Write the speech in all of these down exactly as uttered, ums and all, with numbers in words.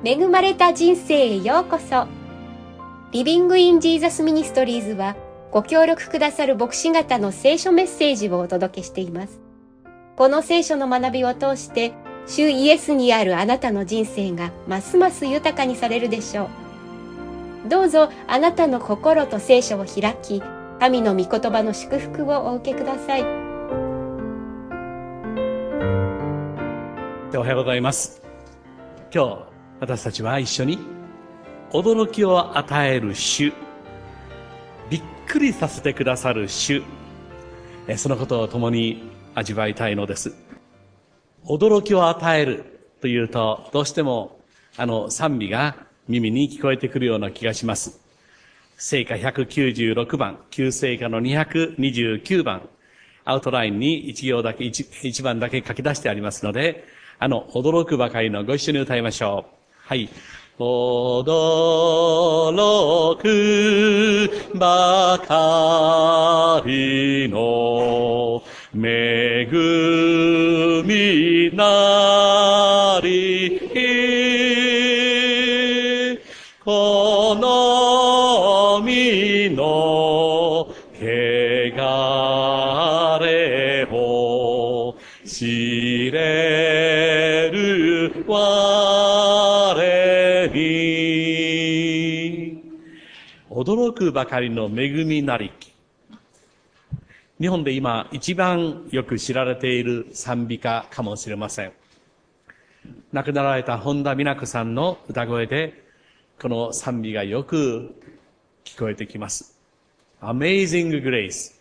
恵まれた人生へようこそ。リビングインジーザスミニストリーズはご協力くださる牧師方の聖書メッセージをお届けしています。この聖書の学びを通して主イエスにあるあなたの人生がますます豊かにされるでしょう。どうぞあなたの心と聖書を開き、神の御言葉の祝福をお受けください。 おはようございます。今日私たちは一緒に驚きを与える主、びっくりさせてくださる主、そのことを共に味わいたいのです。驚きを与えるというと、どうしてもあの賛美が耳に聞こえてくるような気がします。聖歌ひゃくきゅうじゅうろくばん、旧聖歌のにひゃくにじゅうきゅうばん、アウトラインに一行だけ、一、一番だけ書き出してありますので、あの、驚くばかりのご一緒に歌いましょう。はい。驚くばかりの恵みなり、この身の汚れを知れる我に、驚くばかりの恵みなり。日本で今一番よく知られている賛美歌かもしれません。亡くなられた本田美奈子さんの歌声でこの賛美がよく聞こえてきます。Amazing Grace。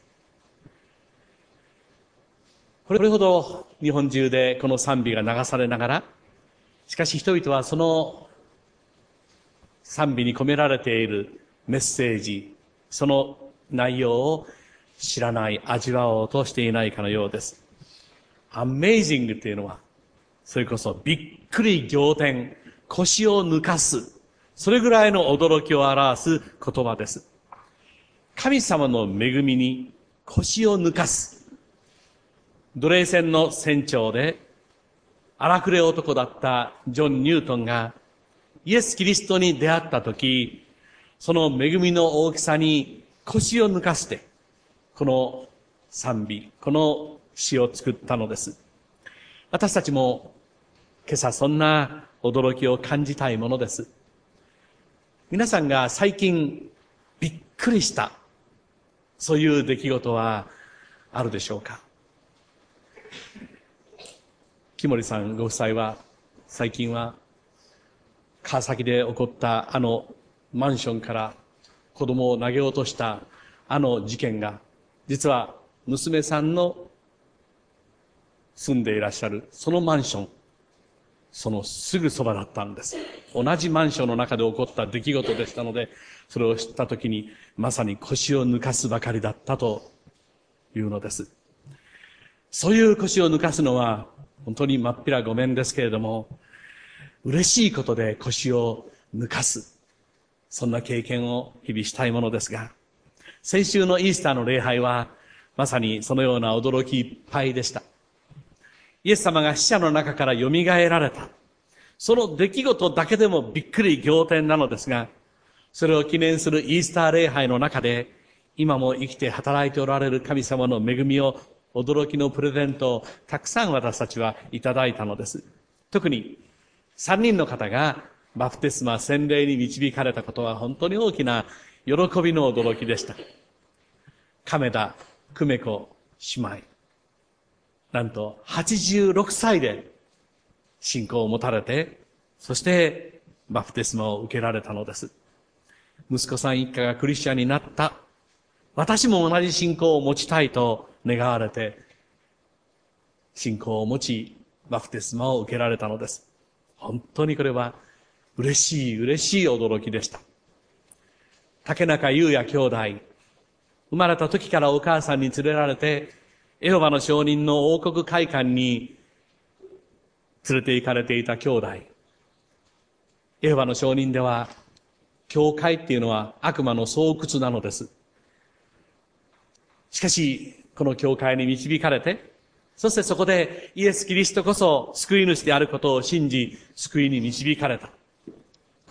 これほど日本中でこの賛美が流されながら、しかし人々はその賛美に込められているメッセージ、その内容を知らない、味わおうとしていないかのようです。Amazing っていうのは、それこそびっくり仰天、腰を抜かす、それぐらいの驚きを表す言葉です。神様の恵みに腰を抜かす。奴隷船の船長で荒くれ男だったジョン・ニュートンがイエス・キリストに出会ったとき、その恵みの大きさに腰を抜かして、この賛美、この詩を作ったのです。私たちも今朝そんな驚きを感じたいものです。皆さんが最近びっくりした、そういう出来事はあるでしょうか。木森さんご夫妻は最近は川崎で起こったあのマンションから子供を投げ落としたあの事件が、実は娘さんの住んでいらっしゃるそのマンション、そのすぐそばだったんです。同じマンションの中で起こった出来事でしたので、それを知ったときにまさに腰を抜かすばかりだったというのです。そういう腰を抜かすのは本当にまっぴらごめんですけれども、嬉しいことで腰を抜かす、そんな経験を日々したいものですが、先週のイースターの礼拝はまさにそのような驚きいっぱいでした。イエス様が死者の中から蘇られた、その出来事だけでもびっくり仰天なのですが、それを記念するイースター礼拝の中で、今も生きて働いておられる神様の恵みを、驚きのプレゼントをたくさん私たちはいただいたのです。特に三人の方がバプテスマ洗礼に導かれたことは本当に大きな喜びの驚きでした。亀田久美子姉妹、なんとはちじゅうろくさいで信仰を持たれて、そしてバプテスマを受けられたのです。息子さん一家がクリスチャンになった、私も同じ信仰を持ちたいと願われて、信仰を持ちバプテスマを受けられたのです。本当にこれは嬉しい嬉しい驚きでした。竹中優也兄弟、生まれた時からお母さんに連れられてエホバの証人の王国会館に連れて行かれていた兄弟。エホバの証人では教会っていうのは悪魔の巣窟なのです。しかしこの教会に導かれて、そしてそこでイエス・キリストこそ救い主であることを信じ、救いに導かれた。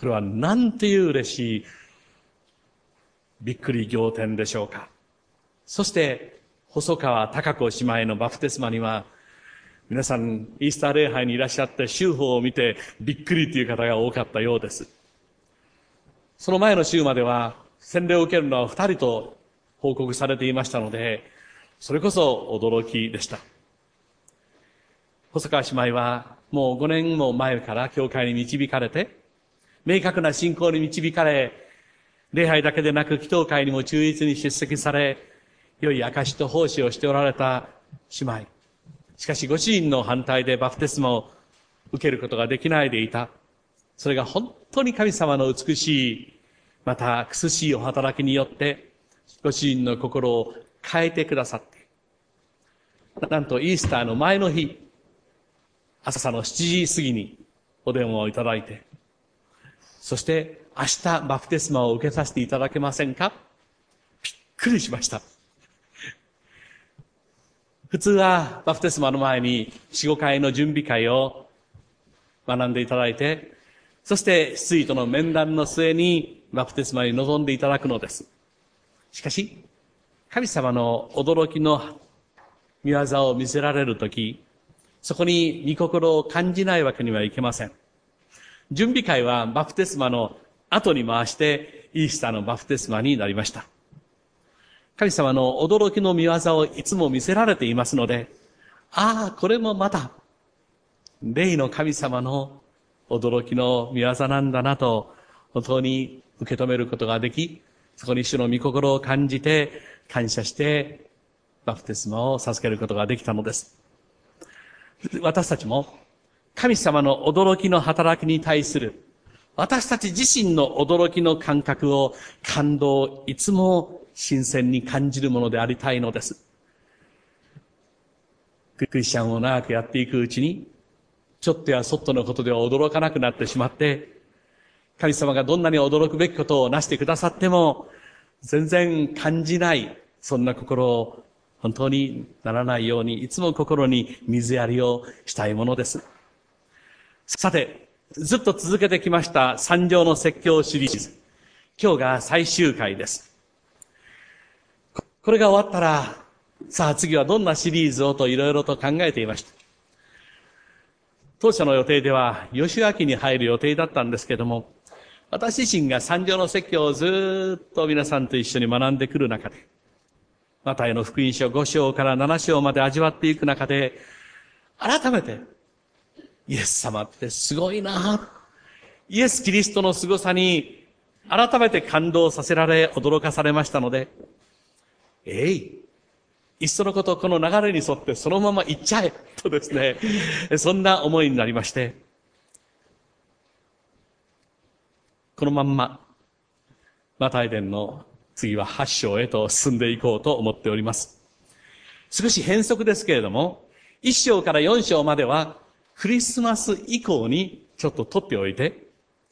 これはなんていう嬉しい、びっくり仰天でしょうか。そして、細川貴子姉妹のバプテスマには、皆さん、イースター礼拝にいらっしゃって、週報を見て、びっくりという方が多かったようです。その前の週までは、洗礼を受けるのは二人と報告されていましたので、それこそ驚きでした。細川姉妹は、もうごねんも前から教会に導かれて、明確な信仰に導かれ、礼拝だけでなく祈祷会にも忠実に出席され、良い証と奉仕をしておられた姉妹。しかしご主人の反対でバプテスマを受けることができないでいた。それが本当に神様の美しい、また苦しいお働きによって、ご主人の心を変えてくださって、なんとイースターの前の日、朝のしちじ過ぎにお電話をいただいて、そして明日バプテスマを受けさせていただけませんか？びっくりしました。普通はバプテスマの前に四五回の準備会を学んでいただいて、そして失意との面談の末にバプテスマに臨んでいただくのです。しかし、神様の驚きの御業を見せられるとき、そこに御心を感じないわけにはいけません。準備会はバプテスマの後に回してイースターのバプテスマになりました。神様の驚きの御業をいつも見せられていますので、ああ、これもまた、霊の神様の驚きの御業なんだなと、本当に受け止めることができ、そこに主の御心を感じて、感謝して、バプテスマを授けることができたのです。私たちも、神様の驚きの働きに対する、私たち自身の驚きの感覚を、感動をいつも新鮮に感じるものでありたいのです。クリスチャンを長くやっていくうちに、ちょっとやそっとのことでは驚かなくなってしまって、神様がどんなに驚くべきことをなしてくださっても、全然感じない、そんな心を本当にならないように、いつも心に水やりをしたいものです。さて、ずっと続けてきました三条の説教シリーズ。今日が最終回です。これが終わったら、さあ次はどんなシリーズをといろいろと考えていました。当初の予定では、吉明に入る予定だったんですけども、私自身が三条の説教をずっと皆さんと一緒に学んでくる中で、マタイの福音書ご章からなな章まで味わっていく中で、改めて、イエス様ってすごいな。イエス・キリストの凄さに改めて感動させられ、驚かされましたので、えい、いっそのことこの流れに沿ってそのまま行っちゃえ、とですね、そんな思いになりまして、このまんま、マタイ伝の次ははち章へと進んでいこうと思っております。少し変則ですけれども、いっ章からよん章までは、クリスマス以降にちょっと取っておいて、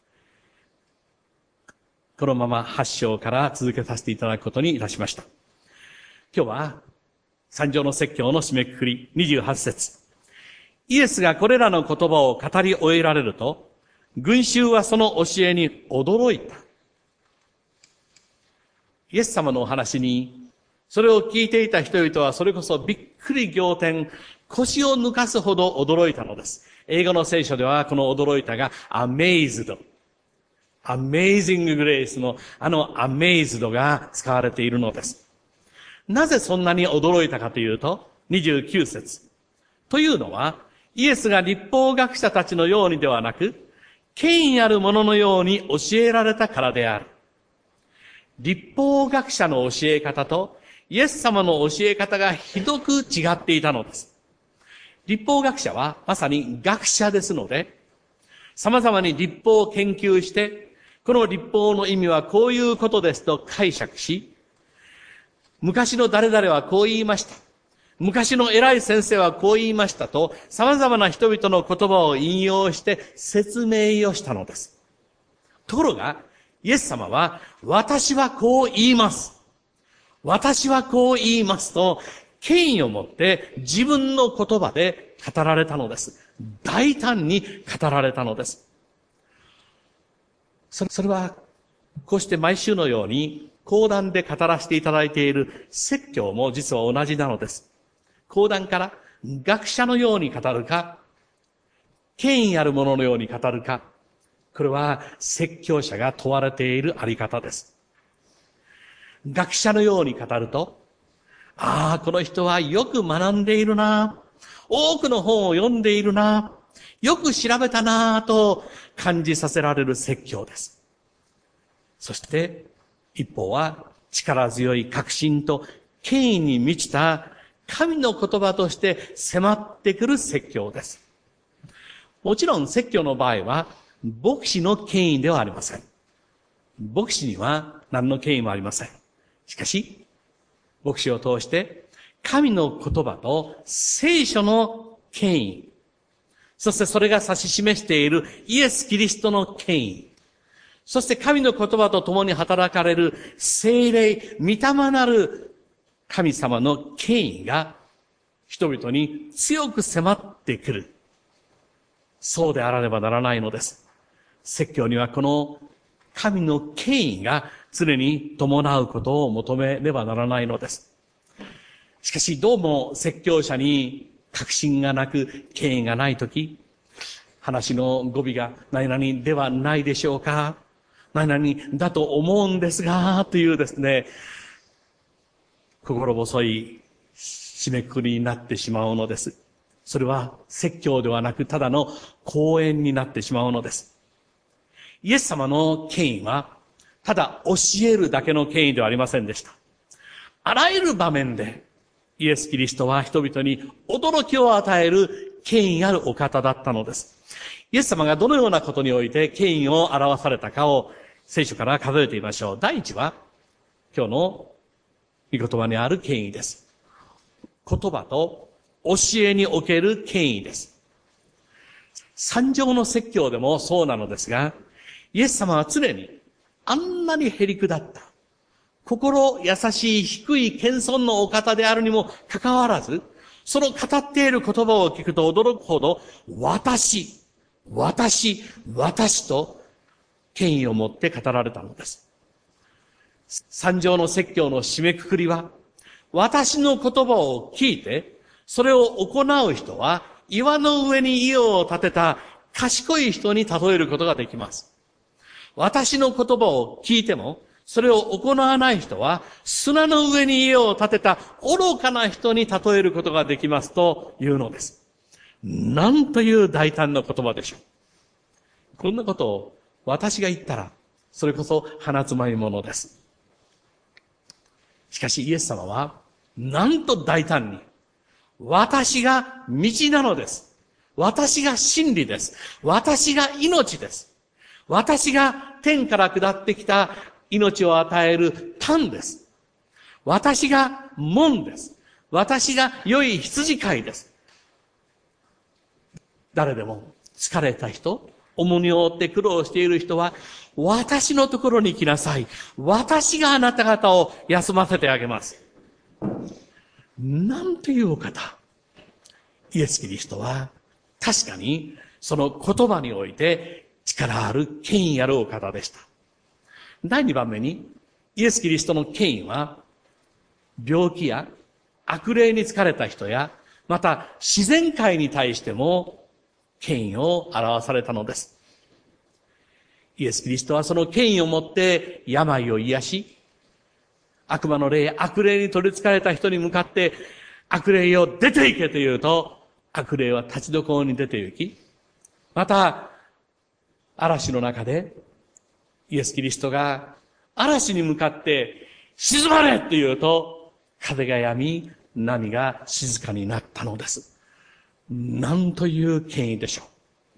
このままはち章から続けさせていただくことにいたしました。今日は、三条の説教の締めくくり、にじゅうはち節。イエスがこれらの言葉を語り終えられると、群衆はその教えに驚いた。イエス様のお話に、それを聞いていた人々はそれこそびっくり仰天、腰を抜かすほど驚いたのです。英語の聖書ではこの驚いたが amazed。amazing grace のあの amazed が使われているのです。なぜそんなに驚いたかというと、にじゅうきゅう節。というのは、イエスが律法学者たちのようにではなく、権威ある者のように教えられたからである。律法学者の教え方と、イエス様の教え方がひどく違っていたのです。律法学者はまさに学者ですので、様々に律法を研究して、この律法の意味はこういうことですと解釈し、昔の誰々はこう言いました。昔の偉い先生はこう言いましたと、様々な人々の言葉を引用して説明をしたのです。ところが、イエス様は、私はこう言います。私はこう言いますと、権威を持って自分の言葉で語られたのです。大胆に語られたのです。 それ、それは、こうして毎週のように講談で語らせていただいている説教も実は同じなのです。講談から学者のように語るか、権威あるもののように語るか、これは説教者が問われているあり方です。学者のように語ると、ああ、この人はよく学んでいるな、多くの本を読んでいるな、よく調べたなと感じさせられる説教です。そして一方は力強い確信と権威に満ちた神の言葉として迫ってくる説教です。もちろん説教の場合は牧師の権威ではありません。牧師には何の権威もありません。しかし、牧師を通して神の言葉と聖書の権威、そしてそれが指し示しているイエス・キリストの権威、そして神の言葉と共に働かれる聖霊、御霊なる神様の権威が人々に強く迫ってくる。そうであらねばならないのです。説教にはこの神の権威が常に伴うことを求めねばならないのです。しかしどうも説教者に確信がなく権威がないとき、話の語尾が何々ではないでしょうか、何々だと思うんですが、というですね、心細い締めくくりになってしまうのです。それは説教ではなくただの講演になってしまうのです。イエス様の権威はただ教えるだけの権威ではありませんでした。あらゆる場面でイエス・キリストは人々に驚きを与える権威あるお方だったのです。イエス様がどのようなことにおいて権威を表されたかを聖書から数えてみましょう。第一は今日の御言葉にある権威です。言葉と教えにおける権威です。三条の説教でもそうなのですが、イエス様は常にあんなにへりくだった心優しい低い謙遜のお方であるにもかかわらず、その語っている言葉を聞くと驚くほど、私、私、私と権威を持って語られたのです。三条の説教の締めくくりは、私の言葉を聞いて、それを行う人は岩の上に家を建てた賢い人に例えることができます。私の言葉を聞いても、それを行わない人は砂の上に家を建てた愚かな人に例えることができますというのです。なんという大胆な言葉でしょう。こんなことを私が言ったら、それこそ鼻つまみものです。しかしイエス様は、なんと大胆に、私が道なのです。私が真理です。私が命です。私が天から下ってきた命を与える端です。私が門です。私が良い羊飼いです。誰でも疲れた人、重荷を負って苦労している人は、私のところに来なさい。私があなた方を休ませてあげます。なんというお方。イエス・キリストは、確かにその言葉において力ある権威あるお方でした。第二番目に、イエス・キリストの権威は、病気や悪霊に疲れた人や、また自然界に対しても権威を表されたのです。イエス・キリストはその権威を持って病を癒し、悪魔の霊、悪霊に取り憑かれた人に向かって、悪霊を出て行けと言うと、悪霊は立ちどころに出て行き、また、嵐の中で、イエス・キリストが嵐に向かって静まれと言うと、風が止み、波が静かになったのです。なんという権威でしょう。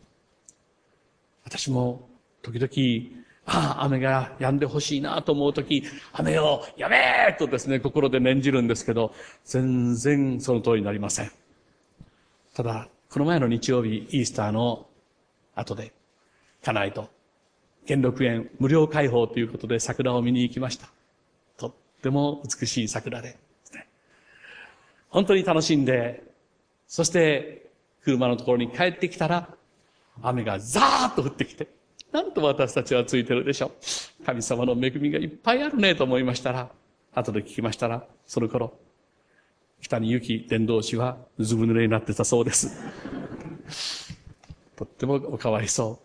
私も時々、ああ、雨が止んでほしいなと思うとき、雨をやめーとですね、心で念じるんですけど、全然その通りになりません。ただ、この前の日曜日、イースターの後で、家内と、兼六園無料開放ということで桜を見に行きました。とっても美しい桜で、ね、本当に楽しんで、そして車のところに帰ってきたら、雨がザーッと降ってきて、 なんと私たちはついてるでしょう。神様の恵みがいっぱいあるねと思いましたら、後で聞きましたら、その頃、北に行き伝道師はずぶ濡れになってたそうです。とってもおかわいそう。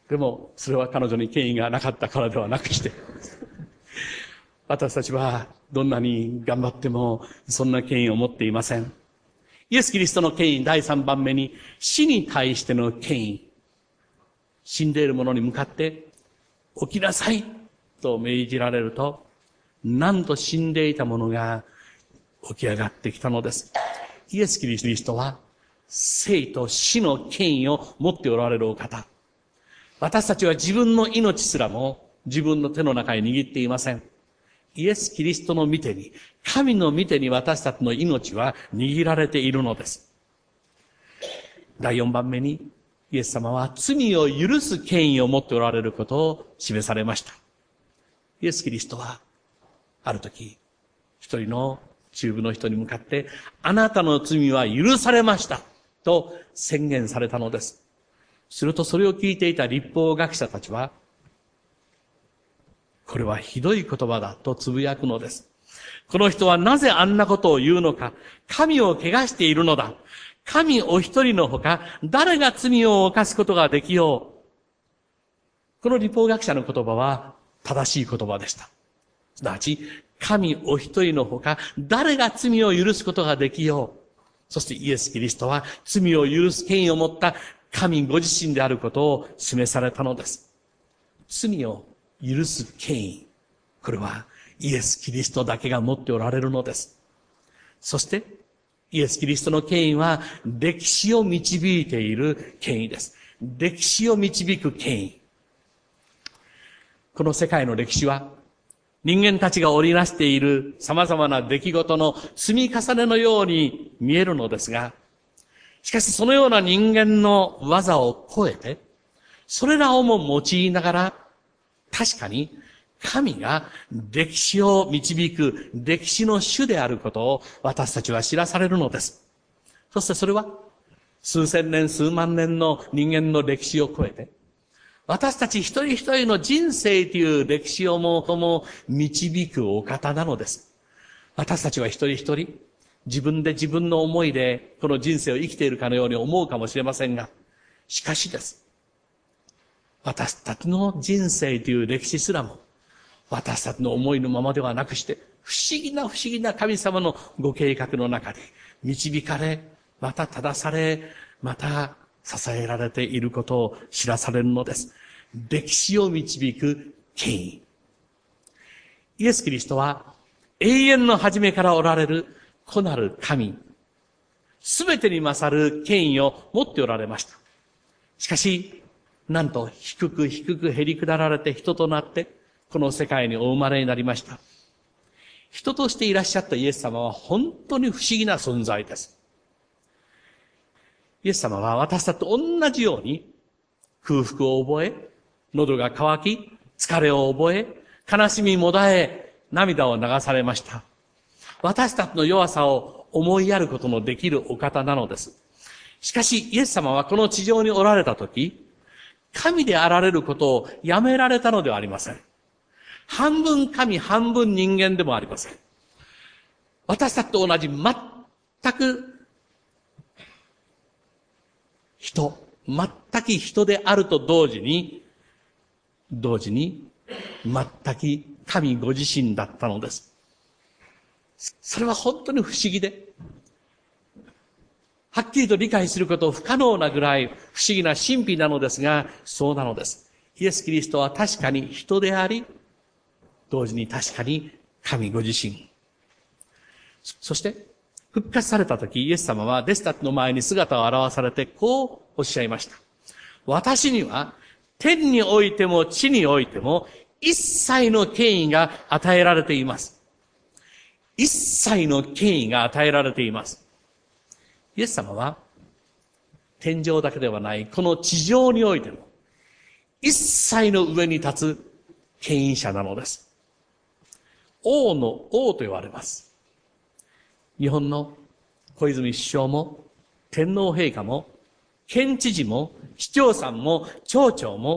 でも、それは彼女に権威がなかったからではなくして、私たちはどんなに頑張っても、そんな権威を持っていません。イエス・キリストの権威、だいさんばんめに、死に対しての権威。死んでいる者に向かって、起きなさいと命じられると、なんと死んでいた者が起き上がってきたのです。イエス・キリストは、生と死の権威を持っておられるお方。私たちは自分の命すらも自分の手の中に握っていません。イエス・キリストの御手に、神の御手に私たちの命は握られているのです。だいよんばんめに、イエス様は罪を許す権威を持っておられることを示されました。イエス・キリストは、ある時、一人の中部の人に向かって、あなたの罪は許されましたと宣言されたのです。するとそれを聞いていた律法学者たちは、これはひどい言葉だとつぶやくのです。この人はなぜあんなことを言うのか。神を汚しているのだ。神お一人のほか、誰が罪を犯すことができよう。この律法学者の言葉は正しい言葉でした。すなわち、神お一人のほか、誰が罪を許すことができよう。そしてイエス・キリストは罪を許す権威を持った神ご自身であることを示されたのです。罪を許す権威。これはイエス・キリストだけが持っておられるのです。そして、イエス・キリストの権威は歴史を導いている権威です。歴史を導く権威。この世界の歴史は人間たちが織りなしている様々な出来事の積み重ねのように見えるのですが、しかしそのような人間の技を超えて、それらをも用いながら、確かに神が歴史を導く歴史の主であることを私たちは知らされるのです。そしてそれは数千年数万年の人間の歴史を超えて、私たち一人一人の人生という歴史をもとも導くお方なのです。私たちは一人一人自分で自分の思いでこの人生を生きているかのように思うかもしれませんが、しかしです。私たちの人生という歴史すらも、私たちの思いのままではなくして、不思議な不思議な神様のご計画の中で導かれ、また正され、また支えられていることを知らされるのです。歴史を導く権威。イエス・キリストは永遠の初めからおられる子なる神。すべてに勝る権威を持っておられました。しかし、なんと低く低く減り下られて人となって、この世界にお生まれになりました。人としていらっしゃったイエス様は本当に不思議な存在です。イエス様は私たちと同じように空腹を覚え、喉が渇き、疲れを覚え、悲しみもだえ、涙を流されました。私たちの弱さを思いやることのできるお方なのです。しかしイエス様はこの地上におられたとき、神であられることをやめられたのではありません。半分神、半分人間でもありません。私たちと同じ全く人、全く人であると同時に、同時に全く神ご自身だったのです。それは本当に不思議で、はっきりと理解すること不可能なぐらい不思議な神秘なのですが、そうなのです。イエス・キリストは確かに人であり、同時に確かに神ご自身。そして、復活されたとき、イエス様は弟子たちの前に姿を現されて、こうおっしゃいました。私には、天においても地においても、一切の権威が与えられています。一切の権威が与えられています。イエス様は、天井だけではない、この地上においても、一切の上に立つ権威者なのです。王の王と言われます。日本の小泉首相も、天皇陛下も、県知事も、市長さんも、町長も、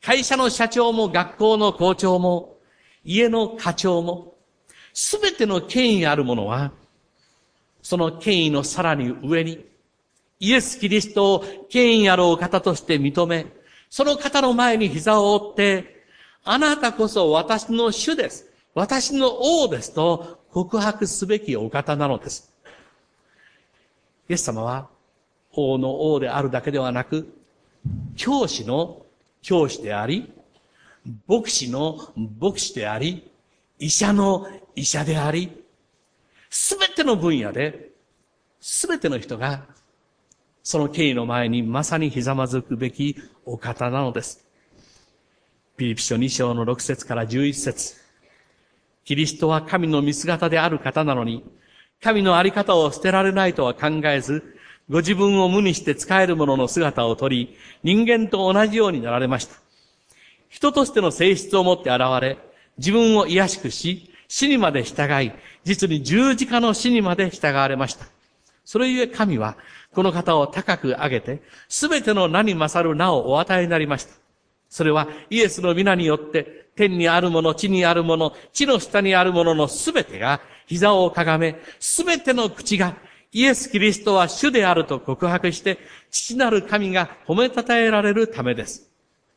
会社の社長も学校の校長も家の課長もすべての権威あるものはその権威のさらに上にイエス・キリストを権威あるお方として認め、その方の前に膝を折って、あなたこそ私の主です。私の王ですと告白すべきお方なのです。イエス様は王の王であるだけではなく、教師の教師であり、牧師の牧師であり、医者の医者であり、すべての分野で、すべての人がその権威の前にまさにひざまずくべきお方なのです。ピリピ書に章のろく節からじゅういち節。キリストは神の見姿である方なのに、神のあり方を捨てられないとは考えず、ご自分を無にして仕える者の姿をとり、人間と同じようになられました。人としての性質を持って現れ、自分を卑しくし、死にまで従い、実に十字架の死にまで従われました。それゆえ神は、この方を高く上げて、すべての名に勝る名をお与えになりました。それはイエスの皆によって、天にあるもの、地にあるもの、地の下にあるもののすべてが膝をかがめ、すべての口がイエス・キリストは主であると告白して、父なる神が褒めたたえられるためです。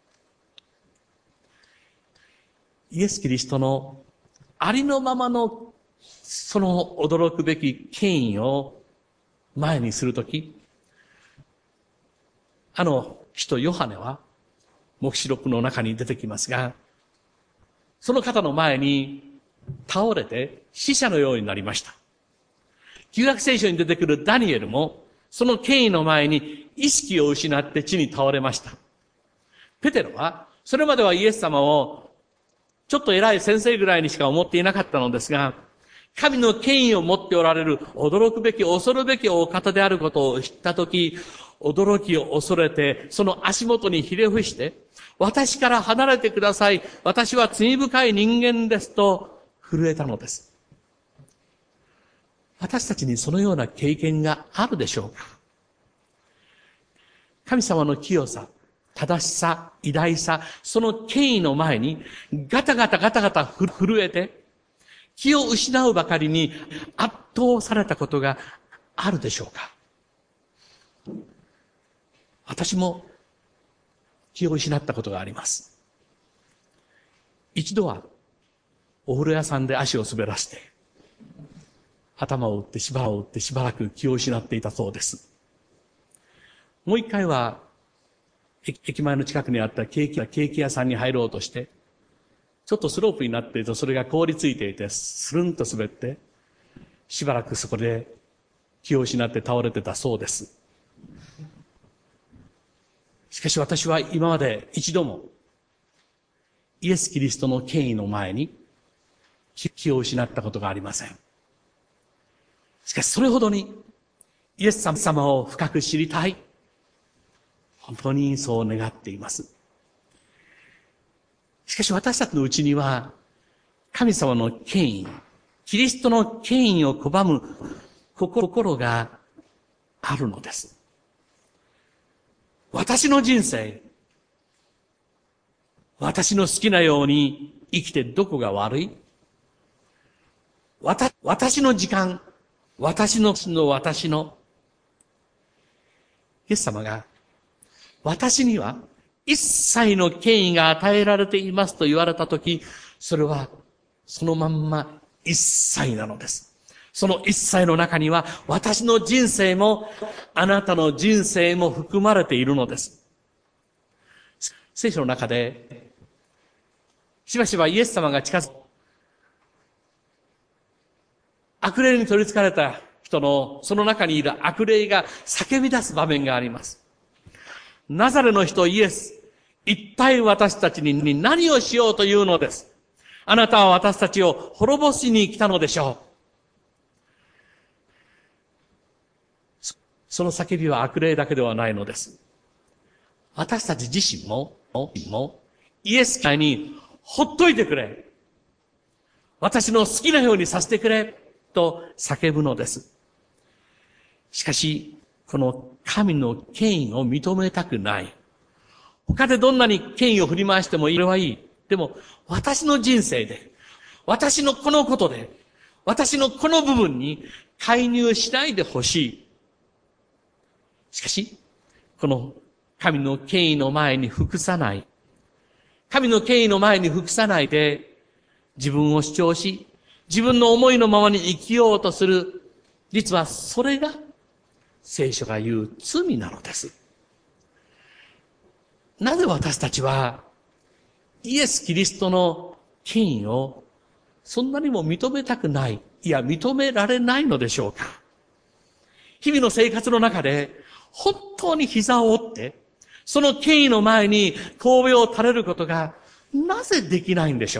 イエス・キリストのありのままのその驚くべき権威を前にするとき、あの使徒ヨハネは黙示録の中に出てきますが、その方の前に倒れて死者のようになりました。旧約聖書に出てくるダニエルもその権威の前に意識を失って地に倒れました。ペテロはそれまではイエス様をちょっと偉い先生ぐらいにしか思っていなかったのですが、神の権威を持っておられる驚くべき恐るべきお方であることを知ったとき、驚きを恐れてその足元にひれ伏して、私から離れてください、私は罪深い人間ですと震えたのです。私たちにそのような経験があるでしょうか。神様の清さ、正しさ、偉大さ、その権威の前にガタガタガタガタ震えて、気を失うばかりに圧倒されたことがあるでしょうか。私も気を失ったことがあります。一度はお風呂屋さんで足を滑らして、頭を打ってしばらく打ってしばらく気を失っていたそうです。もう一回は駅前の近くにあったケーキやケーキ屋さんに入ろうとして、ちょっとスロープになっているとそれが凍りついていて、スルンと滑って、しばらくそこで気を失って倒れてたそうです。しかし私は今まで一度もイエス・キリストの権威の前に気を失ったことがありません。しかしそれほどにイエス様を深く知りたい。本当にそう願っています。しかし私たちのうちには、神様の権威、キリストの権威を拒む心があるのです。私の人生、私の好きなように生きてどこが悪い？私の時間、私の私の、イエス様が、私には一切の権威が与えられていますと言われたとき、それはそのまんま一切なのです。その一切の中には私の人生もあなたの人生も含まれているのです。聖書の中でしばしばイエス様が近づく悪霊に取り憑かれた人のその中にいる悪霊が叫び出す場面があります。ナザレの人イエス、一体私たちに何をしようというのです。あなたは私たちを滅ぼしに来たのでしょう。その叫びは悪霊だけではないのです。私たち自身も、もイエス様にほっといてくれ。私の好きなようにさせてくれ。と叫ぶのです。しかし、この神の権威を認めたくない。 他でどんなに権威を振り回してもいい。それはいい。でも、私の人生で、私のこのことで、私のこの部分に介入しないでほしい。しかし、この神の権威の前に服さない。神の権威の前に服さないで、自分を主張し、自分の思いのままに生きようとする。実はそれが聖書が言う罪なのです。なぜ私たちはイエス・キリストの権威をそんなにも認めたくない、いや認められないのでしょうか。日々の生活の中で本当に膝を折って、その権威の前に頭を垂れることがなぜできないんでしょ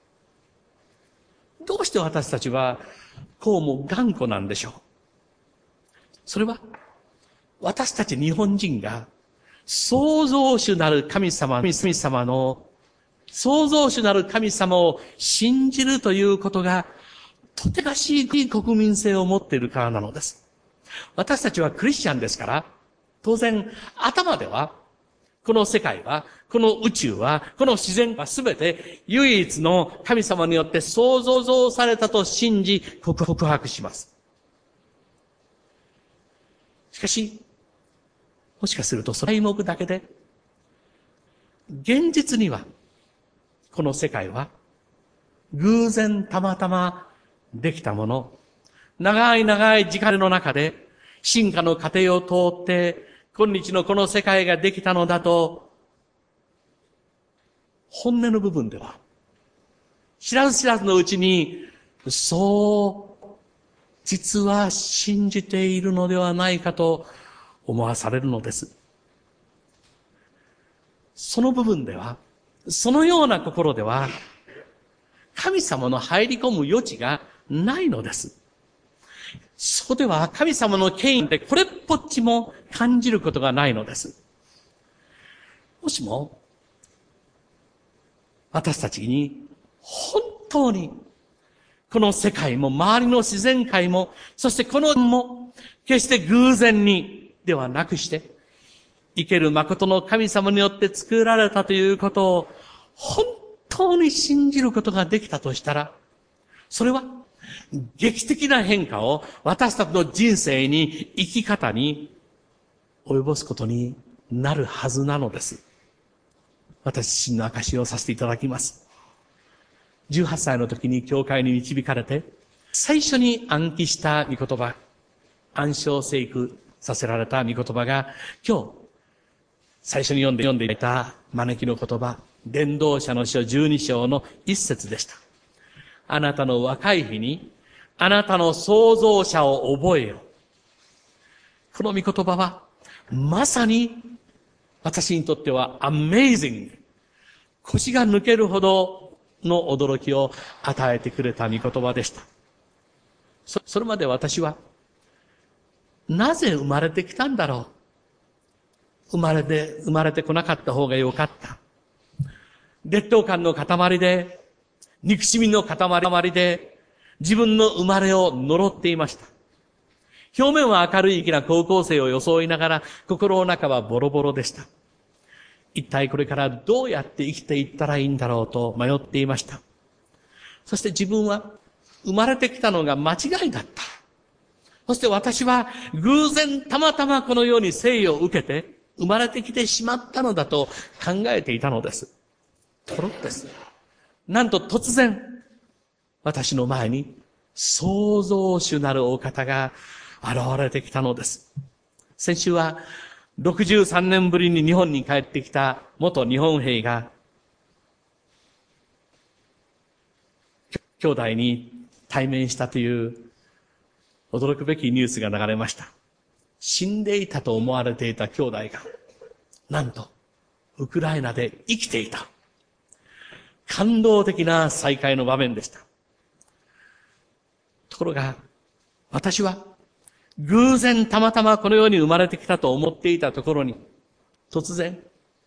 う。どうして私たちはこうも頑固なんでしょう。それは私たち日本人が創造主なる神様、神様の創造主なる神様を信じるということがとてかしい国民性を持っているからなのです。私たちはクリスチャンですから、当然頭ではこの世界は、この宇宙は、この自然はすべて唯一の神様によって創造されたと信じ告白します。しかし、もしかするとその題目だけで、現実には、この世界は、偶然たまたまできたもの、長い長い時間の中で、進化の過程を通って、今日のこの世界ができたのだと、本音の部分では、知らず知らずのうちに、そう、実は信じているのではないかと思わされるのです。その部分では、そのような心では、神様の入り込む余地がないのです。そこでは神様の権威でこれっぽっちも感じることがないのです。もしも、私たちに本当にこの世界も周りの自然界も、そしてこのも決して偶然にではなくして、生ける誠の神様によって作られたということを本当に信じることができたとしたら、それは劇的な変化を私たちの人生に、生き方に及ぼすことになるはずなのです。私自身の証しをさせていただきます。じゅうはっさいの時に教会に導かれて、最初に暗記した御言葉、暗唱聖句させられた御言葉が、今日、最初に読んで読んでいた招きの言葉、伝道者の書じゅうに章の一節でした。あなたの若い日に、あなたの創造者を覚えよ。この御言葉は、まさに、私にとっては amazing。腰が抜けるほどの驚きを与えてくれた御言葉でした。そ, それまで私は、なぜ生まれてきたんだろう。生まれて、生まれてこなかった方がよかった。劣等感の塊で、憎しみの塊で、自分の生まれを呪っていました。表面は明るい粋な高校生を装いながら、心の中はボロボロでした。一体これからどうやって生きていったらいいんだろうと迷っていました。そして自分は生まれてきたのが間違いだった。そして私は偶然たまたまこのように生を受けて生まれてきてしまったのだと考えていたのです。とろっです。なんと突然、私の前に創造主なるお方が現れてきたのです。先週はろくじゅうさんねんぶりに日本に帰ってきた元日本兵が兄弟に対面したという驚くべきニュースが流れました。死んでいたと思われていた兄弟がなんとウクライナで生きていた。感動的な再会の場面でした。ところが私は偶然たまたまこの世に生まれてきたと思っていたところに、突然、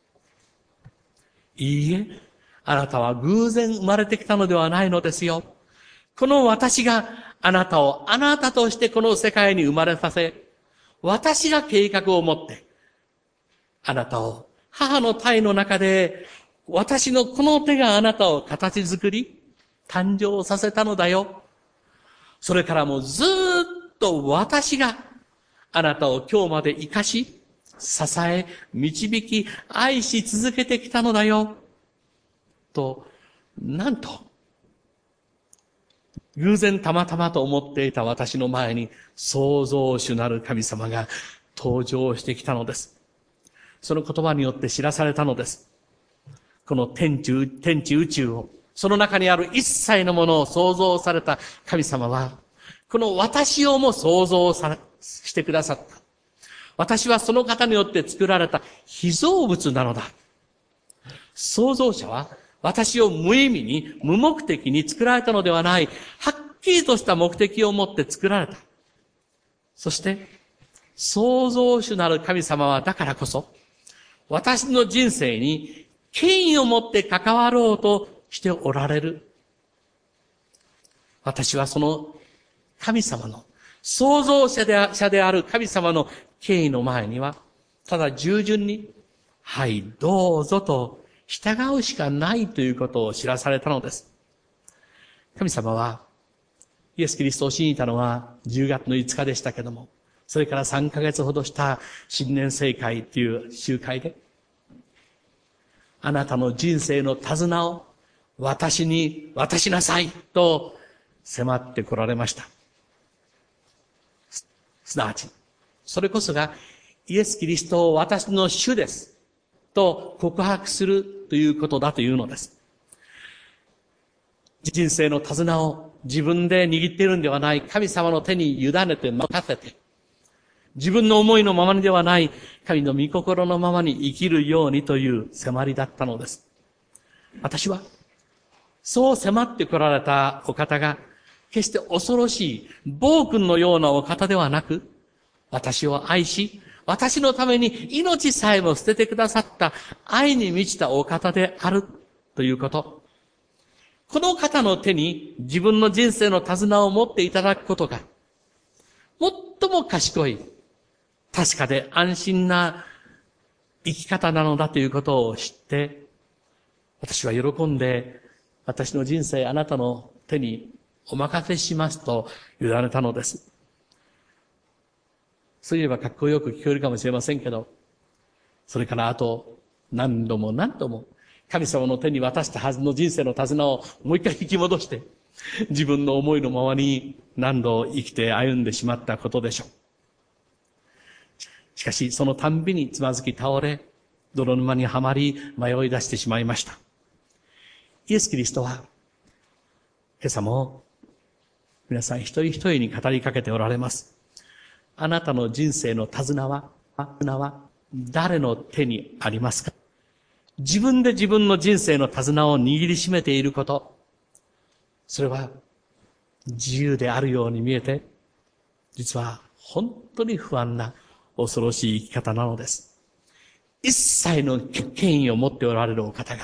いいえ、あなたは偶然生まれてきたのではないのですよ。この私があなたをあなたとしてこの世界に生まれさせ、私が計画を持って、あなたを母の胎の中で、私のこの手があなたを形作り、誕生させたのだよ。それからもずーっと私があなたを今日まで生かし、支え、導き、愛し続けてきたのだよ。と、なんと、偶然たまたまと思っていた私の前に創造主なる神様が登場してきたのです。その言葉によって知らされたのです。この天地、天地宇宙を、その中にある一切のものを創造された神様は、この私をも創造さしてくださった。私はその方によって作られた被造物なのだ。創造者は私を無意味に、無目的に作られたのではない、はっきりとした目的を持って作られた。そして、創造主なる神様はだからこそ、私の人生に権威を持って関わろうとしておられる。私はその神様の、創造者で者である神様の権威の前には、ただ従順に、はい、どうぞと従うしかないということを知らされたのです。神様は、イエス・キリストを信じたのはじゅうがつのいつかでしたけども、それからさんかげつほどした新年聖会という集会で、あなたの人生の手綱を私に渡しなさいと迫ってこられました。す、すなわち、それこそがイエス・キリストを私の主ですと告白するということだというのです。人生の手綱を自分で握っているんではない、神様の手に委ねて任せて、自分の思いのままにではない、神の御心のままに生きるようにという迫りだったのです。私は、そう迫ってこられたお方が、決して恐ろしい、暴君のようなお方ではなく、私を愛し、私のために命さえも捨ててくださった愛に満ちたお方であるということ。この方の手に自分の人生の手綱を持っていただくことが、最も賢い、確かで安心な生き方なのだということを知って、私は喜んで、私の人生あなたの手にお任せしますと委ねたのです。そういえばかっこよく聞こえるかもしれませんけど、それからあと何度も何度も神様の手に渡したはずの人生の手綱をもう一回引き戻して、自分の思いのままに何度生きて歩んでしまったことでしょう。しかしそのたんびにつまずき倒れ、泥沼にはまり迷い出してしまいました。イエス・キリストは今朝も皆さん一人一人に語りかけておられます。あなたの人生の手綱は、手綱は誰の手にありますか？自分で自分の人生の手綱を握りしめていること、それは自由であるように見えて、実は本当に不安な恐ろしい生き方なのです。一切の権威を持っておられるお方が、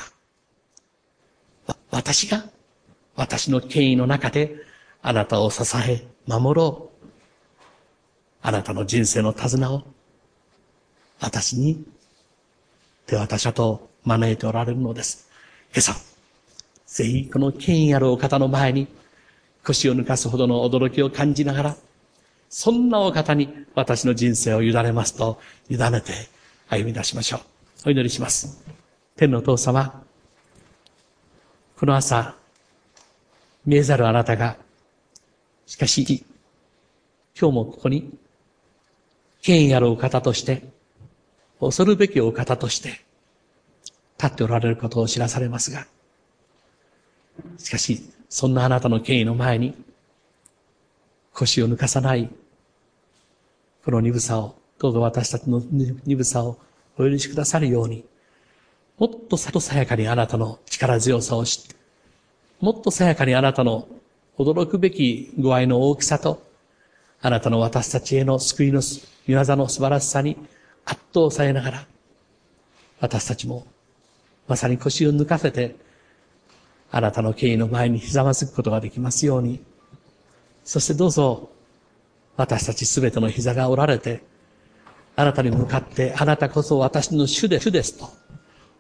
私が私の権威の中であなたを支え、守ろう。あなたの人生の手綱を私に手渡しゃと招いておられるのです。今朝、ぜひこの権威あるお方の前に腰を抜かすほどの驚きを感じながら、そんなお方に私の人生を委ねますと、委ねて歩み出しましょう。お祈りします。天のお父様、この朝、見えざるあなたが、しかし、今日もここに、権威あるお方として、恐るべきお方として、立っておられることを知らされますが、しかし、そんなあなたの権威の前に、腰を抜かさない、この鈍さを、どうぞ私たちの鈍さをお許しくださるように、もっとさとさやかにあなたの力強さを知って、もっとさやかにあなたの驚くべきご愛の大きさと、あなたの私たちへの救いの御業の素晴らしさに圧倒されながら、私たちもまさに腰を抜かせて、あなたの権威の前にひざまずくことができますように、そしてどうぞ、私たちすべての膝が折られて、あなたに向かって、あなたこそ私の主で、主ですと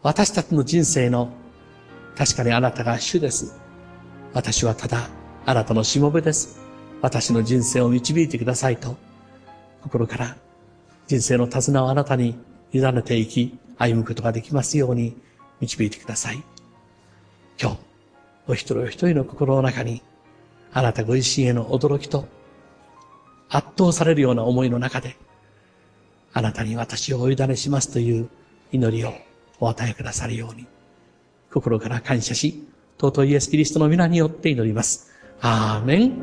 私たちの人生の、確かにあなたが主です。私はただあなたのしもべです。私の人生を導いてくださいと、心から人生の手綱をあなたに委ねていき、歩むことができますように導いてください。今日、お一人お一人の心の中に、あなたご自身への驚きと、圧倒されるような思いの中で、あなたに私をお委ねしますという祈りをお与えくださるように、心から感謝し、尊いイエス・キリストの皆によって祈ります。アーメン。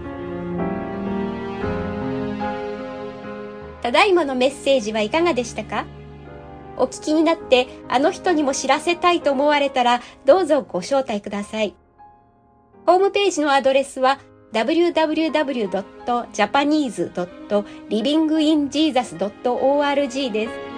ただいまのメッセージはいかがでしたか？お聞きになってあの人にも知らせたいと思われたらどうぞご招待ください。ホームページのアドレスは ダブリューダブリューダブリュードットジャパニーズドットリビングインジーザスドットオーアールジー です。